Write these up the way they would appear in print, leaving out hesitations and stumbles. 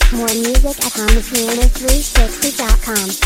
More music at HondaPiano360.com.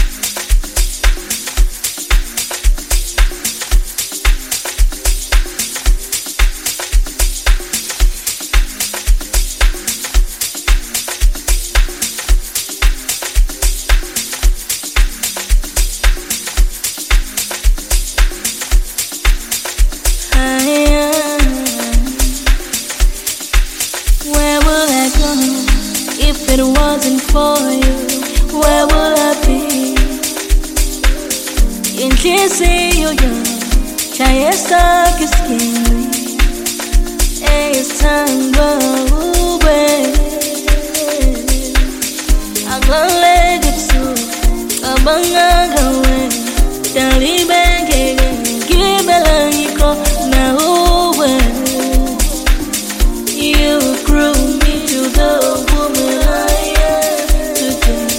Where would I go if it wasn't for you? Where would I be? Inhlisiyo yami chayesaka iskini eyisithando ube akulaleke busuku abangaka wena dalibengeke ngibela ngikho na ube. You grew me to the woman I am today.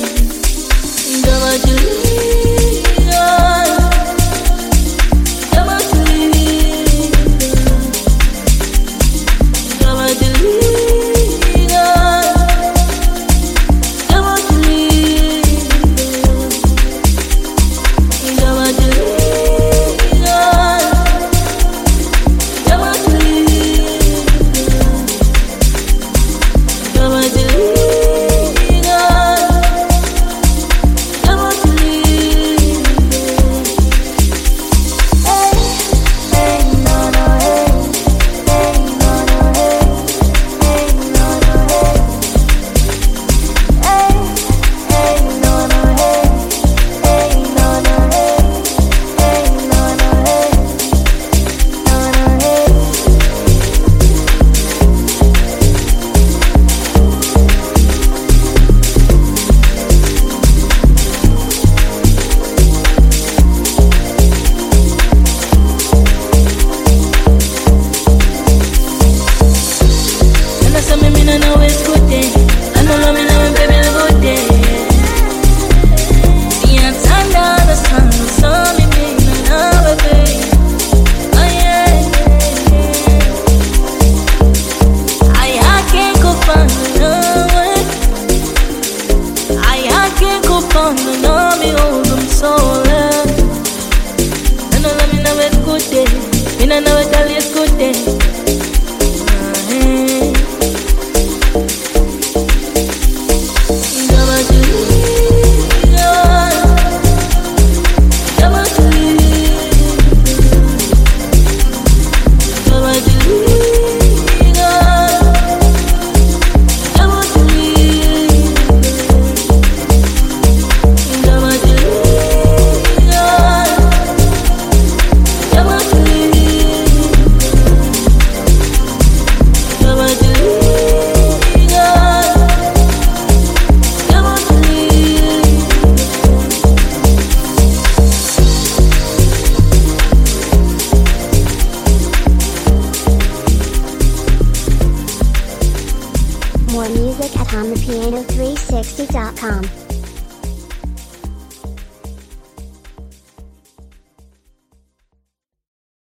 More music at HondaPiano360.com.